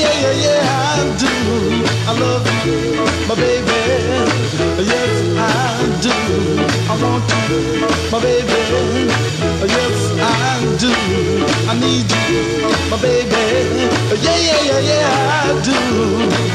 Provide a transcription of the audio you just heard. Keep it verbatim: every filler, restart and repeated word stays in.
yeah, yeah, yeah, I do. I love you, my baby. Yes, I do. I want you, my baby. Yes, I do. I need you, my baby. Yeah, yeah, yeah, yeah, I do.